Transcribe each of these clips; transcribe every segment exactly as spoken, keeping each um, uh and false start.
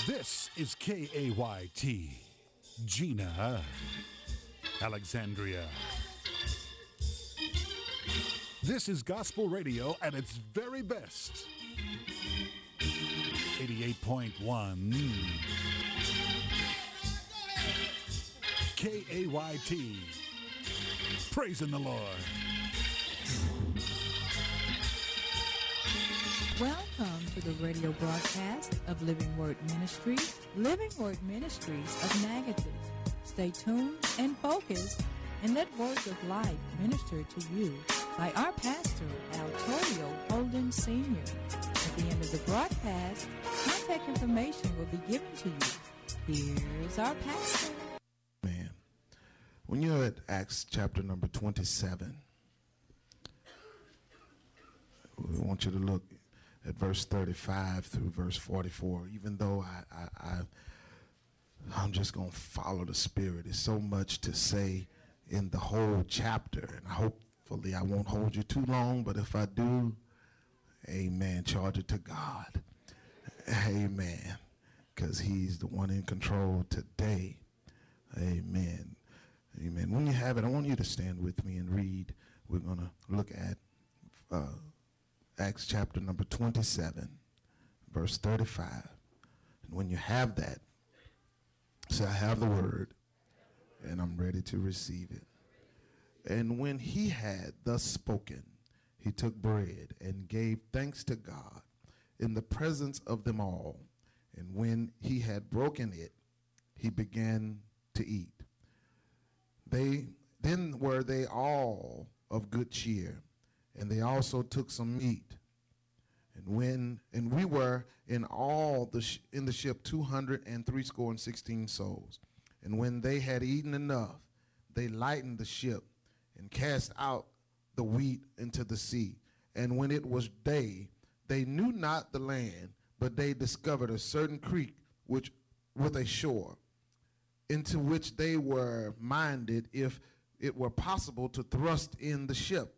This is K A Y T, Gina, Alexandria. This is gospel radio at its very best. eighty-eight point one K A Y T, praising the Lord. Welcome to the radio broadcast of Living Word Ministries, Living Word Ministries of Magadan. Stay tuned and focused, and let words of life minister to you by our pastor, Altorio Holden Senior At the end of the broadcast, contact information will be given to you. Here's our pastor. Man, when you're at Acts chapter number twenty-seven, we want you to look at verse thirty-five through verse forty-four. Even though I, I, I I'm just going to follow the Spirit. There's so much to say in the whole chapter, and hopefully I won't hold you too long, but if I do, amen, charge it to God. Amen, because he's the one in control today. Amen. Amen. When you have it, I want you to stand with me and read. We're going to look at uh, Acts chapter number twenty-seven, verse thirty-five. And when you have that, say, I have the word, and I'm ready to receive it. And when he had thus spoken, he took bread and gave thanks to God in the presence of them all. And when he had broken it, he began to eat. They then were they all of good cheer, and they also took some meat. And when and we were in all the sh- in the ship two hundred and three score and sixteen souls. And when they had eaten enough, they lightened the ship and cast out the wheat into the sea. And when it was day, they knew not the land, but they discovered a certain creek which with a shore, into which they were minded, if it were possible, to thrust in the ship.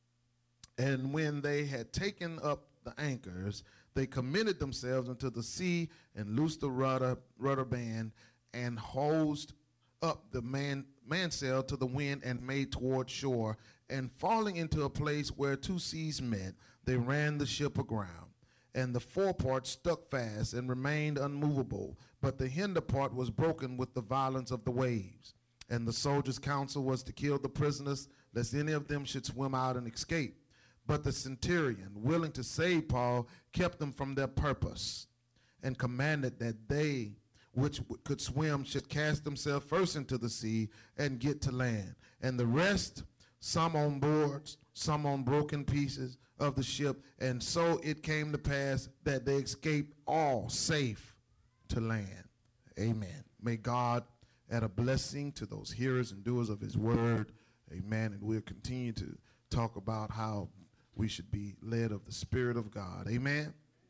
And when they had taken up the anchors, they committed themselves into the sea and loosed the rudder, rudder band and hosed up the man, mainsail to the wind and made toward shore. And falling into a place where two seas met, they ran the ship aground. And the forepart stuck fast and remained unmovable, but the hinder part was broken with the violence of the waves. And the soldiers' counsel was to kill the prisoners, lest any of them should swim out and escape. But the centurion, willing to save Paul, kept them from their purpose, and commanded that they which w- could swim should cast themselves first into the sea and get to land. And the rest, some on boards, some on broken pieces of the ship. And so it came to pass that they escaped all safe to land. Amen. May God add a blessing to those hearers and doers of his word. Amen. And we'll continue to talk about how we should be led of the Spirit of God. Amen.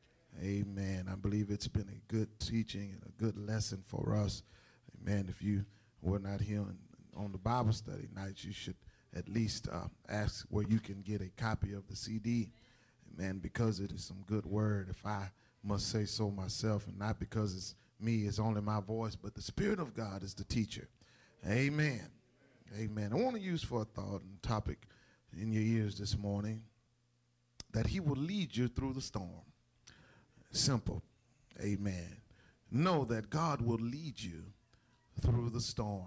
Amen. I believe it's been a good teaching and a good lesson for us. Amen. If you were not here on, on the Bible study nights, you should at least uh, ask where you can get a copy of the C D. Amen. Because it is some good word, if I must say so myself, and not because it's me, it's only my voice, but the Spirit of God is the teacher. Amen. Amen. I want to use for a thought and topic in your ears this morning, that he will lead you through the storm. Simple. Amen. Know that God will lead you through the storm.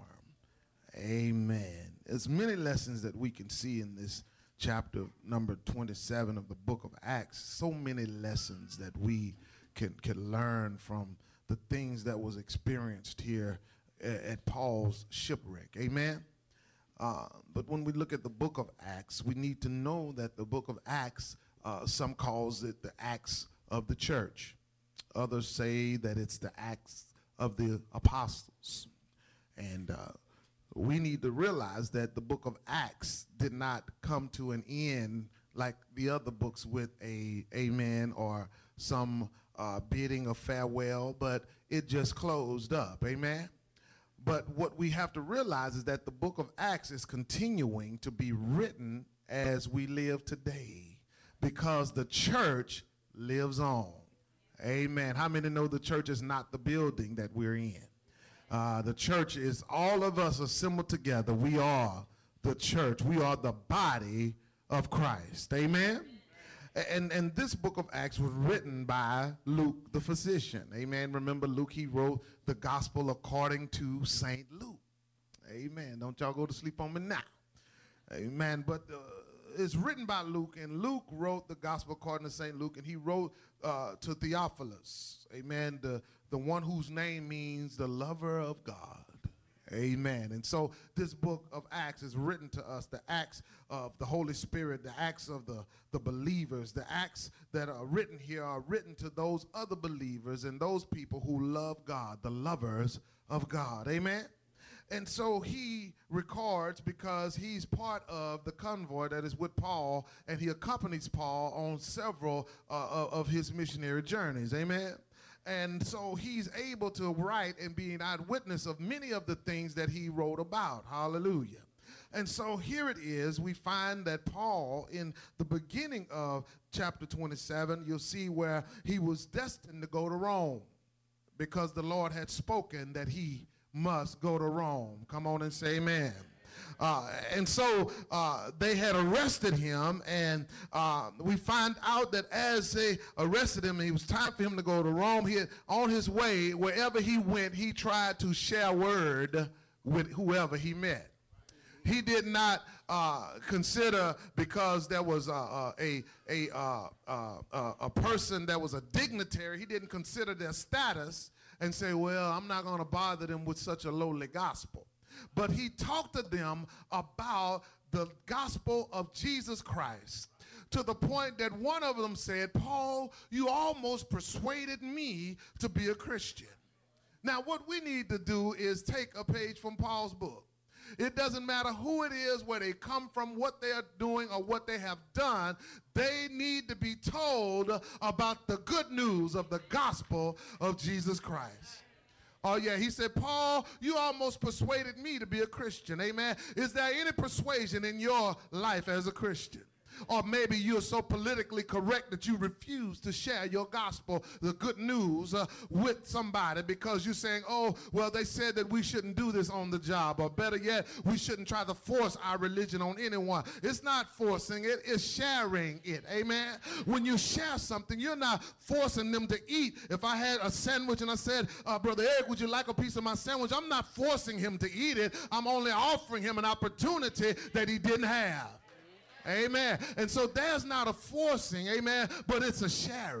Amen. There's many lessons that we can see in this chapter number twenty-seven of the book of Acts. So many lessons that we can, can learn from the things that was experienced here at, at Paul's shipwreck. Amen. Uh, but when we look at the book of Acts, we need to know that the book of Acts, uh, some calls it the Acts of the church. Others say that it's the Acts of the apostles. And uh, we need to realize that the book of Acts did not come to an end like the other books with a amen or some uh, bidding of farewell, but it just closed up. Amen. But what we have to realize is that the book of Acts is continuing to be written as we live today, because the church lives on. Amen. How many know the church is not the building that we're in? Uh, the church is all of us assembled together. We are the church. We are the body of Christ. Amen. And, and this book of Acts was written by Luke, the physician. Amen. Remember, Luke, he wrote the gospel according to Saint Luke. Amen. Don't y'all go to sleep on me now. Amen. But uh, it's written by Luke, and Luke wrote the gospel according to Saint Luke, and he wrote uh, to Theophilus. Amen. The, the one whose name means the lover of God. Amen. And so this book of Acts is written to us, the Acts of the Holy Spirit, the Acts of the, the believers, the Acts that are written here are written to those other believers and those people who love God, the lovers of God. Amen. And so he records because he's part of the convoy that is with Paul, and he accompanies Paul on several uh, of his missionary journeys. Amen. And so he's able to write and be an eyewitness of many of the things that he wrote about. Hallelujah. And so here it is. We find that Paul, in the beginning of chapter twenty-seven, you'll see where he was destined to go to Rome because the Lord had spoken that he must go to Rome. Come on and say amen. Uh, and so uh, they had arrested him, and uh, we find out that as they arrested him, it was time for him to go to Rome. He had, on his way, wherever he went, he tried to share word with whoever he met. He did not uh, consider, because there was uh, a, a, uh, uh, a person that was a dignitary, he didn't consider their status and say, well, I'm not going to bother them with such a lowly gospel. But he talked to them about the gospel of Jesus Christ, to the point that one of them said, Paul, you almost persuaded me to be a Christian. Now, what we need to do is take a page from Paul's book. It doesn't matter who it is, where they come from, what they are doing, or what they have done. They need to be told about the good news of the gospel of Jesus Christ. Oh, yeah, he said, Paul, you almost persuaded me to be a Christian. Amen. Is there any persuasion in your life as a Christian? Or maybe you're so politically correct that you refuse to share your gospel, the good news, uh, with somebody because you're saying, oh, well, they said that we shouldn't do this on the job. Or better yet, we shouldn't try to force our religion on anyone. It's not forcing it, it's sharing it. Amen. When you share something, you're not forcing them to eat. If I had a sandwich and I said, uh, Brother Eric, would you like a piece of my sandwich? I'm not forcing him to eat it. I'm only offering him an opportunity that he didn't have. Amen. And so there's not a forcing, amen, but it's a sharing.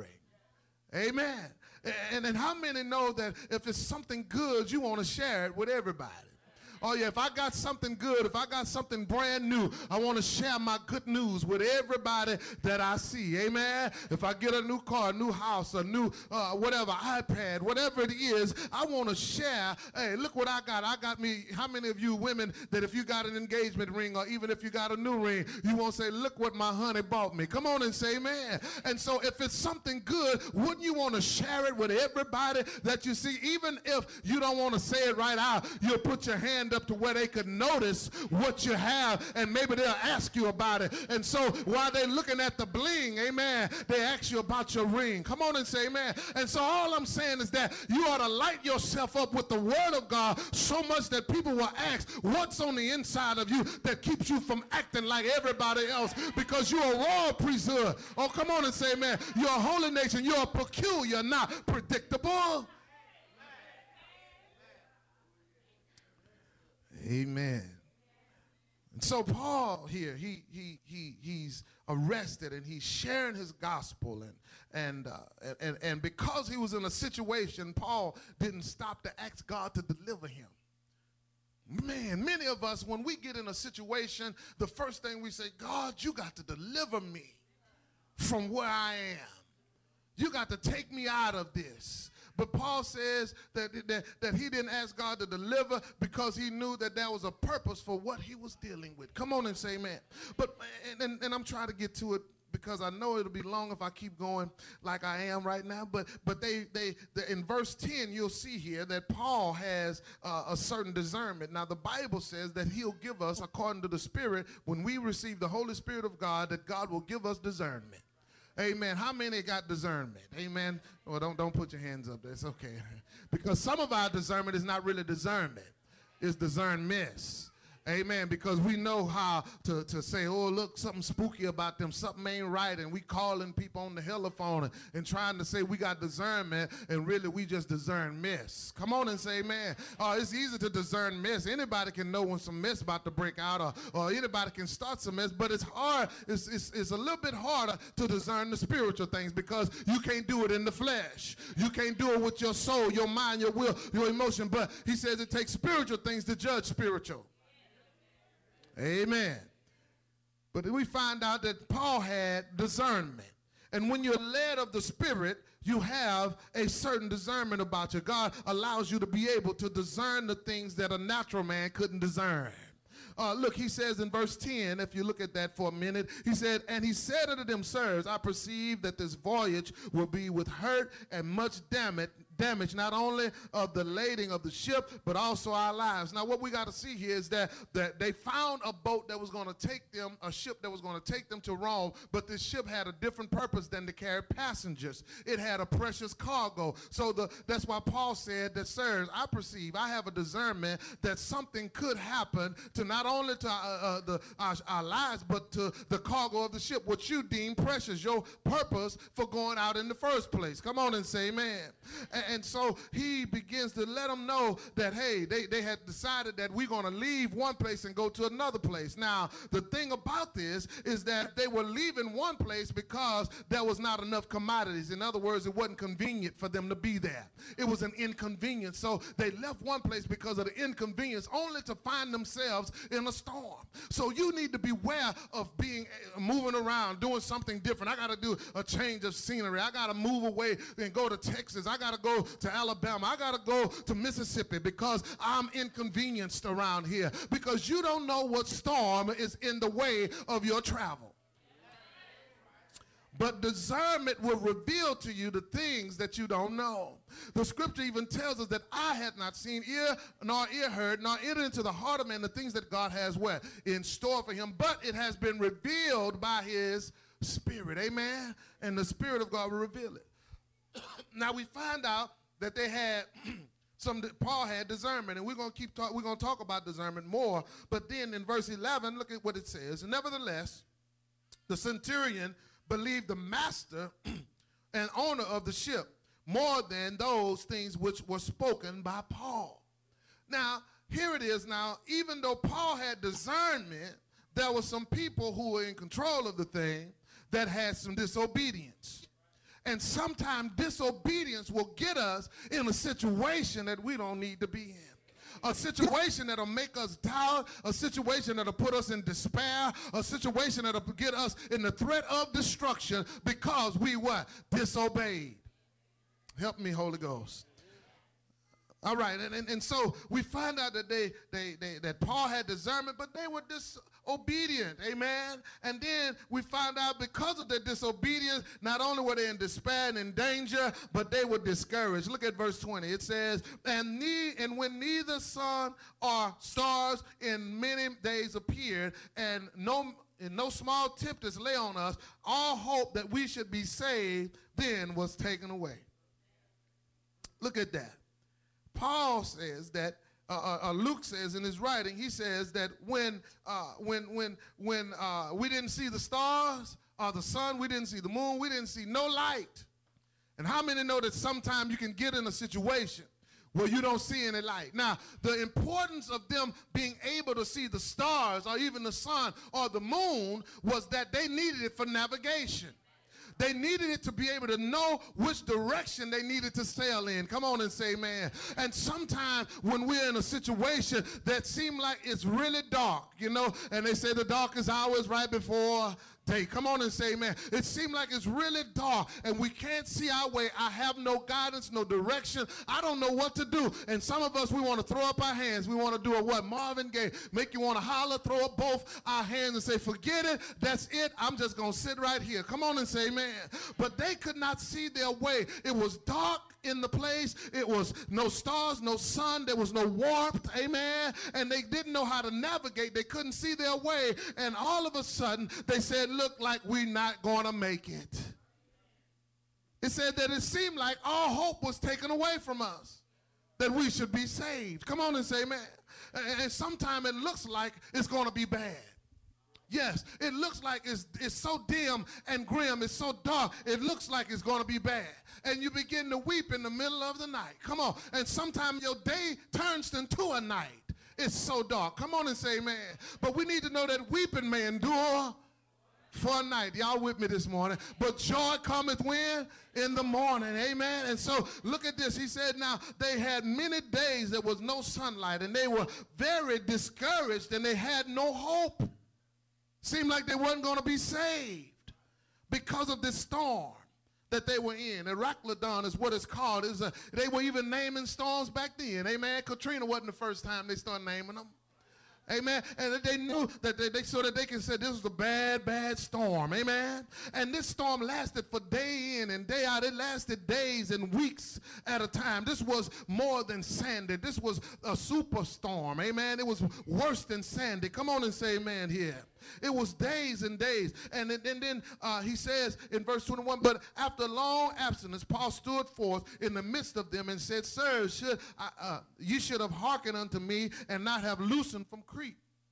Amen. And, and how many know that if it's something good, you want to share it with everybody? Oh, yeah, if I got something good, if I got something brand new, I want to share my good news with everybody that I see. Amen. If I get a new car, a new house, a new uh, whatever, iPad, whatever it is, I want to share. Hey, look what I got. I got me. How many of you women that if you got an engagement ring or even if you got a new ring, you won't say, look what my honey bought me. Come on and say amen. And so if it's something good, wouldn't you want to share it with everybody that you see? Even if you don't want to say it right out, you'll put your hand up to where they could notice what you have, and maybe they'll ask you about it. And so while they're looking at the bling, amen, they ask you about your ring. Come on and say amen. And so all I'm saying is that you ought to light yourself up with the word of God so much that people will ask what's on the inside of you that keeps you from acting like everybody else, because you're a royal priesthood. Oh, come on and say amen. You're a holy nation. You're peculiar, not predictable. Amen. And so Paul here, he he he he's arrested and he's sharing his gospel, and and uh, and and because he was in a situation, Paul didn't stop to ask God to deliver him. Man, many of us, when we get in a situation, the first thing we say, God, you got to deliver me from where I am. You got to take me out of this. But Paul says that, that, that he didn't ask God to deliver because he knew that there was a purpose for what he was dealing with. Come on and say amen. But, and, and, and I'm trying to get to it because I know it'll be long if I keep going like I am right now. But but they, they, they in verse ten, you'll see here that Paul has uh, a certain discernment. Now, the Bible says that he'll give us, according to the Spirit, when we receive the Holy Spirit of God, that God will give us discernment. Amen. How many got discernment? Amen. Well, don't, don't put your hands up there. It's okay. Because some of our discernment is not really discernment. It's discernment. Amen. Because we know how to, to say, oh, look, something spooky about them. Something ain't right. And we calling people on the telephone and, and trying to say we got discernment. And really, we just discern mess. Come on and say, man, uh, it's easy to discern mess. Anybody can know when some mess about to break out. Or, or anybody can start some mess. But it's hard. It's, it's, it's a little bit harder to discern the spiritual things because you can't do it in the flesh. You can't do it with your soul, your mind, your will, your emotion. But he says it takes spiritual things to judge spiritual. Amen. But we find out that Paul had discernment. And when you're led of the Spirit, you have a certain discernment about you. God allows you to be able to discern the things that a natural man couldn't discern. Uh, look, he says in verse ten, if you look at that for a minute, he said, and he said unto them, sirs, I perceive that this voyage will be with hurt and much damage, damage, not only of the lading of the ship, but also our lives. Now, what we got to see here is that, that they found a boat that was going to take them, a ship that was going to take them to Rome, but this ship had a different purpose than to carry passengers. It had a precious cargo. So the, that's why Paul said that, sirs, I perceive, I have a discernment that something could happen to not only to uh, uh, the, our, our lives, but to the cargo of the ship, what you deem precious, your purpose for going out in the first place. Come on and say amen. And, And so he begins to let them know that, hey, they, they had decided that we're going to leave one place and go to another place. Now, the thing about this is that they were leaving one place because there was not enough commodities. In other words, it wasn't convenient for them to be there. It was an inconvenience. So they left one place because of the inconvenience, only to find themselves in a storm. So you need to beware of being moving around, doing something different. I got to do a change of scenery. I got to move away and go to Texas. I got to go to Alabama. I got to go to Mississippi because I'm inconvenienced around here, because you don't know what storm is in the way of your travel. But discernment will reveal to you the things that you don't know. The scripture even tells us that eye had not seen, ear nor ear heard, nor entered into the heart of man the things that God has what? In store for him. But it has been revealed by his Spirit. Amen? And the Spirit of God will reveal it. Now we find out that they had some, Paul had discernment, and we're going to keep talk, we're going to talk about discernment more. But then in verse eleven, look at what it says. Nevertheless, the centurion believed the master and owner of the ship more than those things which were spoken by Paul. Now, here it is now, even though Paul had discernment, there were some people who were in control of the thing that had some disobedience. And sometimes disobedience will get us in a situation that we don't need to be in. A situation that'll make us doubt, a situation that'll put us in despair, a situation that'll get us in the threat of destruction because we what? Disobeyed. Help me, Holy Ghost. All right, and, and, and so we find out that they, they, they that Paul had discernment, but they were disobedient, amen? And then we found out because of their disobedience, not only were they in despair and in danger, but they were discouraged. Look at verse twenty. It says, and, ne and when neither sun or stars in many days appeared, and no, and no small tempest lay on us, all hope that we should be saved then was taken away. Look at that. Paul says that, uh, uh, Luke says in his writing, he says that when, uh, when, when, when uh, we didn't see the stars or the sun, we didn't see the moon, we didn't see no light. And how many know that sometimes you can get in a situation where you don't see any light? Now, the importance of them being able to see the stars or even the sun or the moon was that they needed it for navigation. They needed it to be able to know which direction they needed to sail in. Come on and say amen. And sometimes when we're in a situation that seems like it's really dark, you know, and they say the darkest hour is right before day. Come on and say amen. It seems like it's really dark and we can't see our way. I have no guidance, no direction. I don't know what to do. And some of us, we want to throw up our hands. We want to do a what? Marvin Gaye. Make you want to holler, throw up both our hands and say, forget it. That's it. I'm just going to sit right here. Come on and say amen. But they could not see their way. It was dark in the place. It was no stars, no sun. There was no warmth. Amen. And they didn't know how to navigate. They couldn't see their way. And all of a sudden, they said, look like we're not going to make it. It said that it seemed like all hope was taken away from us, that we should be saved. Come on and say amen. And, and sometimes it looks like it's going to be bad. Yes, it looks like it's, it's so dim and grim, it's so dark, it looks like it's going to be bad. And you begin to weep in the middle of the night. Come on. And sometimes your day turns into a night. It's so dark. Come on and say amen. But we need to know that weeping may endure for a night. Y'all with me this morning? But joy cometh when? In the morning. Amen. And so look at this. He said now they had many days there was no sunlight, and they were very discouraged, and they had no hope. Seemed like they weren't going to be saved because of this storm that they were in. Euroclydon is what it's called. It's a, they were even naming storms back then. Amen. Katrina wasn't the first time they started naming them. Amen. And they knew that they, they so that they can say this was a bad, bad storm. Amen. And this storm lasted for day in and day out. It lasted days and weeks at a time. This was more than Sandy. This was a superstorm. Amen. It was worse than Sandy. Come on and say amen here. It was days and days. And, and, and then uh, he says in verse twenty-one, but after long abstinence, Paul stood forth in the midst of them and said, sirs, should I, uh, you should have hearkened unto me and not have loosened from Crete,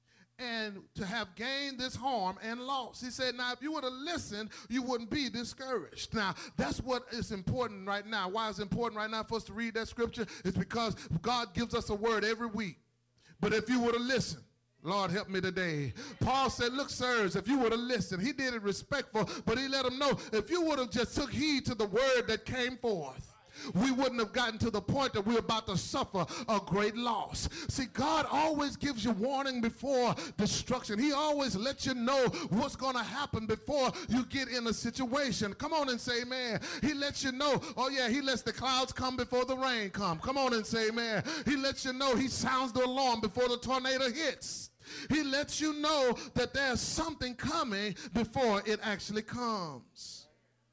and to have gained this harm and loss. He said, now, if you would have listened, you wouldn't be discouraged. Now, that's what is important right now. Why it's important right now for us to read that scripture? It's because God gives us a word every week. But if you would have listened, Lord, help me today. Paul said, look, sirs, if you would have listened, he did it respectful, but he let them know, if you would have just took heed to the word that came forth, we wouldn't have gotten to the point that we're about to suffer a great loss. See, God always gives you warning before destruction. He always lets you know what's going to happen before you get in a situation. Come on and say amen. He lets you know, oh yeah, he lets the clouds come before the rain come. Come on and say amen. He lets you know, he sounds the alarm before the tornado hits. He lets you know that there's something coming before it actually comes.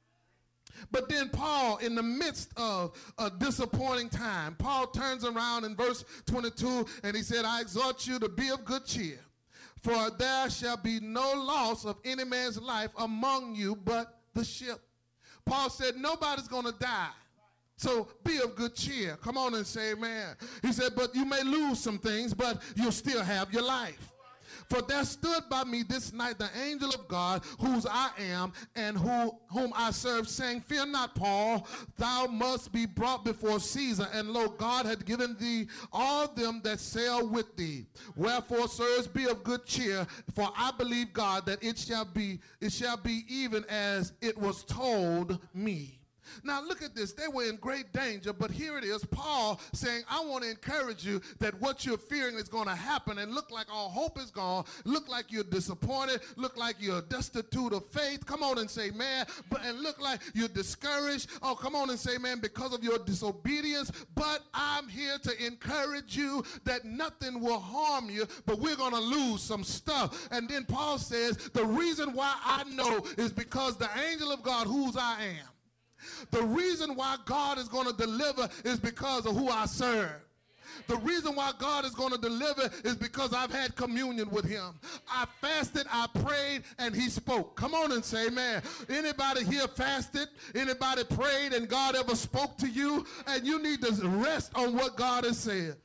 But then Paul, in the midst of a disappointing time, Paul turns around in verse twenty-two and he said, I exhort you to be of good cheer, for there shall be no loss of any man's life among you but the ship. Paul said, nobody's going to die. So be of good cheer. Come on and say amen. He said, but you may lose some things, but you'll still have your life. For there stood by me this night the angel of God, whose I am, and who, whom I serve, saying, fear not, Paul, thou must be brought before Caesar. And lo, God had given thee all them that sail with thee. Wherefore, sirs, be of good cheer, for I believe God that it shall be, it shall be even as it was told me. Now look at this. They were in great danger, but here it is, Paul saying, I want to encourage you that what you're fearing is going to happen, and look like all hope is gone, look like you're disappointed, look like you're destitute of faith. Come on and say, man, but and look like you're discouraged. Oh, come on and say, man, because of your disobedience. But I'm here to encourage you that nothing will harm you, but we're going to lose some stuff. And then Paul says, the reason why I know is because the angel of God, whose I am, the reason why God is going to deliver is because of who I serve. The reason why God is going to deliver is because I've had communion with him. I fasted, I prayed, and he spoke. Come on and say amen. Anybody here fasted? Anybody prayed and God ever spoke to you? And you need to rest on what God has said.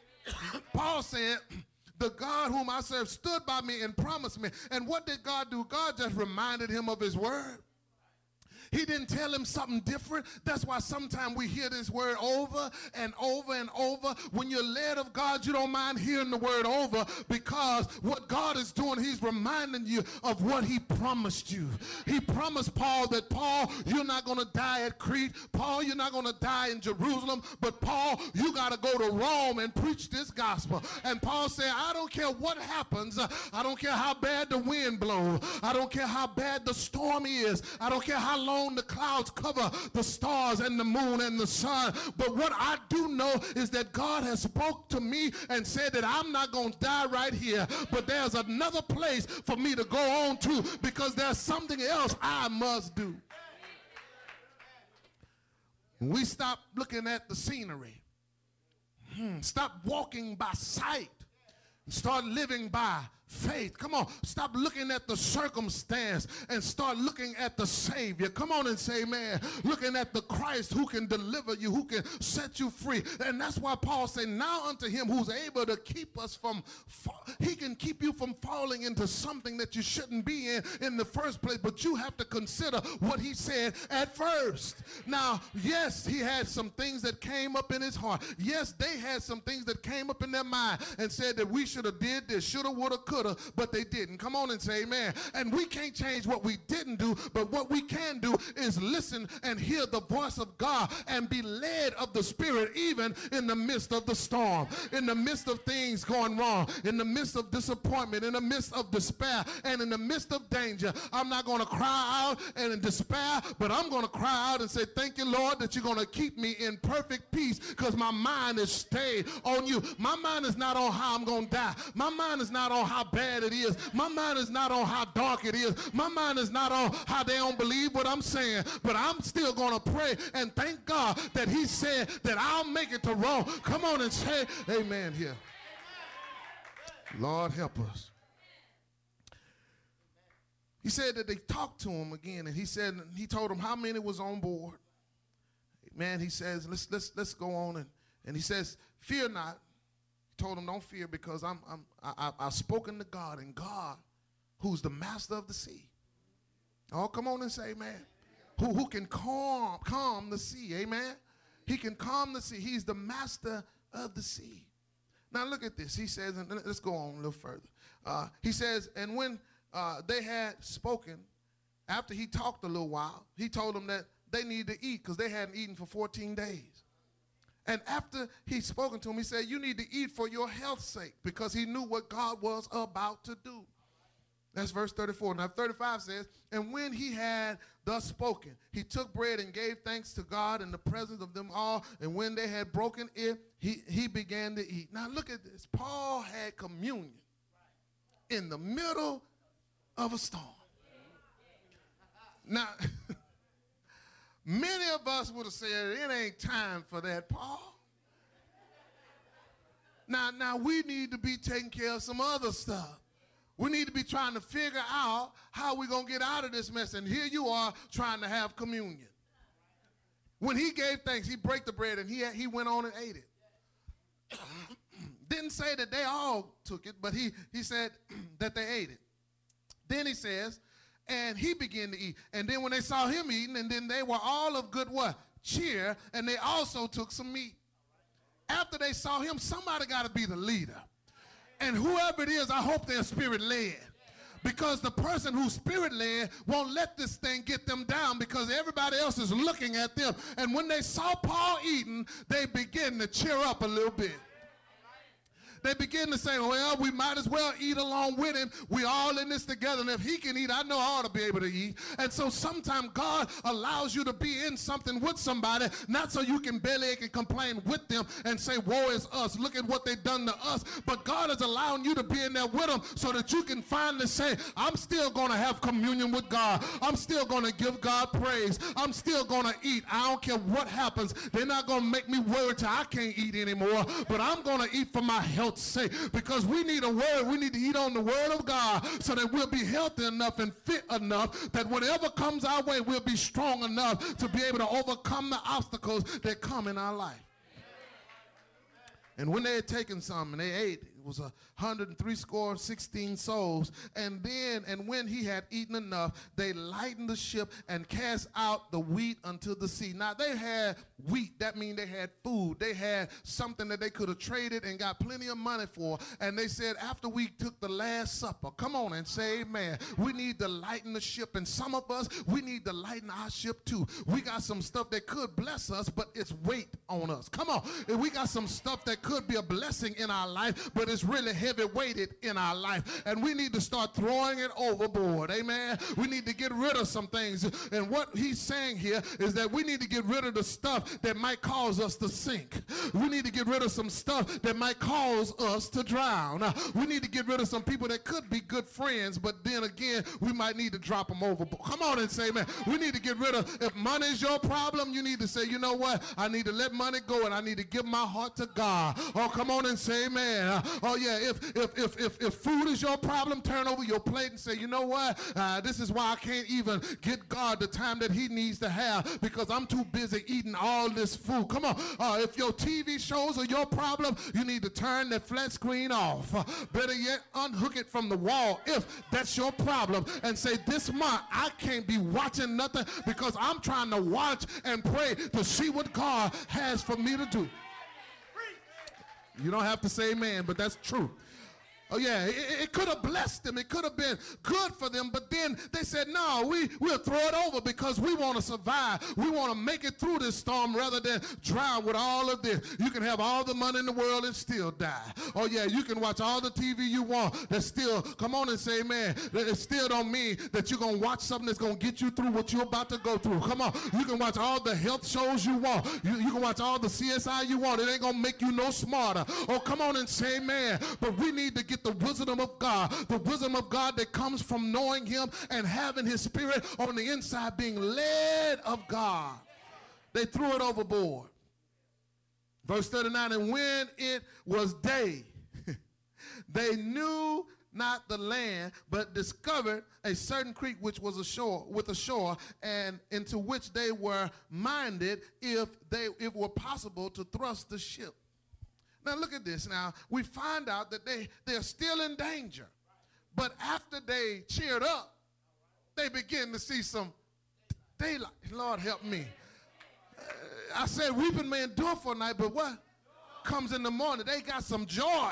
Paul said, the God whom I serve stood by me and promised me. And what did God do? God just reminded him of his word. He didn't tell him something different. That's why sometimes we hear this word over and over and over. When you're led of God, you don't mind hearing the word over, because what God is doing, he's reminding you of what he promised you. He promised Paul that, Paul, you're not going to die at Crete. Paul, you're not going to die in Jerusalem. But Paul, you got to go to Rome and preach this gospel. And Paul said, I don't care what happens. I don't care how bad the wind blows. I don't care how bad the storm is. I don't care how long the clouds cover the stars and the moon and the sun. But what I do know is that God has spoke to me and said that I'm not going to die right here, but there's another place for me to go on to, because there's something else I must do. We stop looking at the scenery. Hmm, stop walking by sight and start living by faith. Come on, stop looking at the circumstance and start looking at the Savior. Come on and say, man, looking at the Christ who can deliver you, who can set you free. And that's why Paul said, now unto him who's able to keep us from, he can keep you from falling into something that you shouldn't be in in the first place, but you have to consider what he said at first. Now, yes, he had some things that came up in his heart. Yes, they had some things that came up in their mind and said that we should have did this, shoulda, woulda, coulda, but they didn't. Come on and say amen. And we can't change what we didn't do, but what we can do is listen and hear the voice of God and be led of the Spirit even in the midst of the storm, in the midst of things going wrong, in the midst of disappointment, in the midst of despair, and in the midst of danger. I'm not going to cry out and in despair, but I'm going to cry out and say, thank you, Lord, that you're going to keep me in perfect peace because my mind is stayed on you. My mind is not on how I'm going to die. My mind is not on how bad it is. My mind is not on how dark it is. My mind is not on how they don't believe what I'm saying, but I'm still going to pray and thank God that he said that I'll make it to Rome. Come on and say amen here. Lord, help us. He said that they talked to him again, and he said, he told them how many was on board. Man, he says, let's let's let's go on, and, and he says, fear not. He told them, don't fear, because I'm I'm I, I, I've spoken to God, and God, who's the master of the sea. Oh, come on and say amen. Who who can calm calm the sea, amen. He can calm the sea. He's the master of the sea. Now look at this. He says, and let's go on a little further. Uh, he says, and when uh, they had spoken, after he talked a little while, he told them that they needed to eat because they hadn't eaten for fourteen days. And after he'd spoken to them, he said, you need to eat for your health's sake, because he knew what God was about to do. That's verse thirty-four. Now thirty-five says, and when he had thus spoken, he took bread and gave thanks to God in the presence of them all. And when they had broken it, he, he began to eat. Now look at this. Paul had communion in the middle of a storm. Now, many of us would have said, it ain't time for that, Paul. Now, now we need to be taking care of some other stuff. We need to be trying to figure out how we're going to get out of this mess. And here you are trying to have communion. When he gave thanks, he broke the bread and he, he went on and ate it. Didn't say that they all took it, but he, he said that they ate it. Then he says, and he began to eat. And then when they saw him eating, and then they were all of good what? Cheer, and they also took some meat. After they saw him, somebody got to be the leader. And whoever it is, I hope they're spirit-led. Because the person who's spirit-led won't let this thing get them down, because everybody else is looking at them. And when they saw Paul eating, they begin to cheer up a little bit. They begin to say, well, we might as well eat along with him. We all in this together. And if he can eat, I know I ought to be able to eat. And so sometimes God allows you to be in something with somebody, not so you can bellyache and complain with them and say, woe is us. Look at what they've done to us. But God is allowing you to be in there with them so that you can finally say, I'm still going to have communion with God. I'm still going to give God praise. I'm still going to eat. I don't care what happens. They're not going to make me worry till I can't eat anymore. But I'm going to eat for my health sake, because we need a word. We need to eat on the word of God so that we'll be healthy enough and fit enough that whatever comes our way, we'll be strong enough to be able to overcome the obstacles that come in our life. And when they had taken some and they ate, it was a hundred and three score, sixteen souls. And then, and when he had eaten enough, they lightened the ship and cast out the wheat unto the sea. Now they had wheat. That means they had food. They had something that they could have traded and got plenty of money for. And they said, after we took the last supper, come on and say amen. We need to lighten the ship. And some of us, we need to lighten our ship too. We got some stuff that could bless us, but it's weight on us. Come on. And we got some stuff that could be a blessing in our life, but it's really heavy weighted in our life, and we need to start throwing it overboard. Amen. We need to get rid of some things, and what he's saying here is that we need to get rid of the stuff that might cause us to sink. We need to get rid of some stuff that might cause us to drown. We need to get rid of some people that could be good friends, but then again, we might need to drop them overboard. Come on and say, man, we need to get rid of, if money is your problem, you need to say, you know what, I need to let money go, and I need to give my heart to God. Oh, come on and say amen. Oh yeah, if if if if, if food is your problem, turn over your plate and say, you know what? Uh, this is why I can't even get God the time that he needs to have because I'm too busy eating all this food. Come on. Uh, if your T V shows are your problem, you need to turn that flat screen off. Uh, better yet, unhook it from the wall if that's your problem and say, this month I can't be watching nothing because I'm trying to watch and pray to see what God has for me to do. You don't have to say amen, but that's true. Oh, yeah, it, it could have blessed them. It could have been good for them. But then they said, no, we, we'll throw it over because we want to survive. We want to make it through this storm rather than drown with all of this. You can have all the money in the world and still die. Oh, yeah, you can watch all the T V you want. That still, come on and say, man, that it still don't mean that you're going to watch something that's going to get you through what you're about to go through. Come on. You can watch all the health shows you want. You, you can watch all the C S I you want. It ain't going to make you no smarter. Oh, come on and say, man, but we need to get the wisdom of God, the wisdom of God that comes from knowing him and having his spirit on the inside, being led of God. They threw it overboard. Verse thirty-nine, and when it was day, they knew not the land, but discovered a certain creek which was ashore, with a shore, and into which they were minded, if they if it were possible, to thrust the ship. Now look at this. Now we find out that they, they're still in danger. But after they cheered up, they begin to see some daylight. Lord help me. Uh, I said weeping may endure for a night, but what comes in the morning? They got some joy.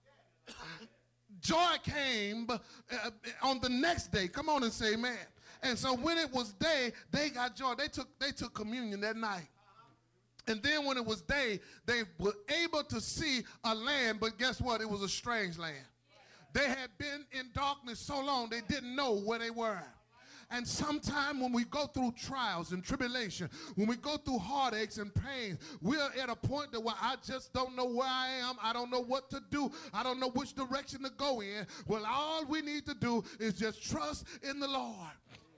Joy came uh, on the next day. Come on and say amen. And so when it was day, they got joy. They took, they took communion that night. And then when it was day, they were able to see a land, but guess what? It was a strange land. They had been in darkness so long, they didn't know where they were. And sometime when we go through trials and tribulation, when we go through heartaches and pains, we're at a point that where I just don't know where I am. I don't know what to do. I don't know which direction to go in. Well, all we need to do is just trust in the Lord.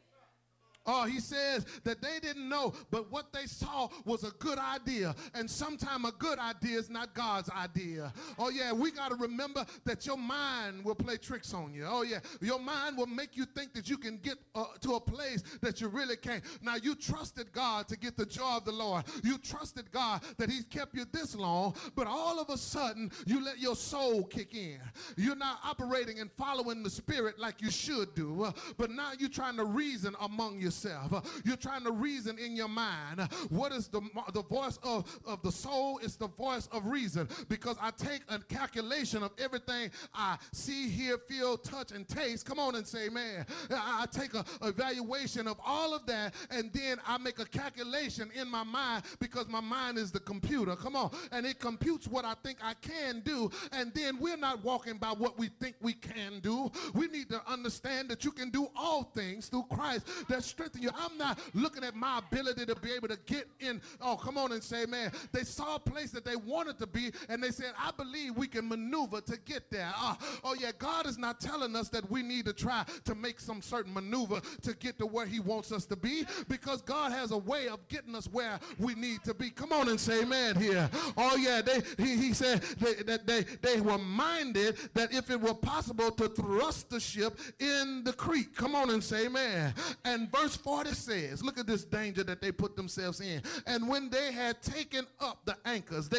Oh, he says that they didn't know, but what they saw was a good idea. And sometimes a good idea is not God's idea. Oh, yeah, we got to remember that your mind will play tricks on you. Oh, yeah, your mind will make you think that you can get uh, to a place that you really can't. Now, you trusted God to get the joy of the Lord. You trusted God that he's kept you this long, but all of a sudden, you let your soul kick in. You're not operating and following the Spirit like you should do, uh, but now you're trying to reason among yourselves. You're trying to reason in your mind. What is the, the voice of, of the soul? It's the voice of reason, because I take a calculation of everything I see, hear, feel, touch, and taste. Come on and say, man. I, I take a evaluation of all of that, and then I make a calculation in my mind, because my mind is the computer. Come on. And it computes what I think I can do, and then we're not walking by what we think we can do. We need to understand that you can do all things through Christ that strengthens you. I'm not looking at my ability to be able to get in. Oh, come on and say, man. They saw a place that they wanted to be, and they said, I believe we can maneuver to get there. Uh, oh, yeah, God is not telling us that we need to try to make some certain maneuver to get to where he wants us to be, because God has a way of getting us where we need to be. Come on and say amen here. Oh, yeah, they, he, he said they, that they, they were minded that if it were possible to thrust the ship in the creek. Come on and say amen. And verse forty says, look at this danger that they put themselves in. And when they had taken up the anchors, they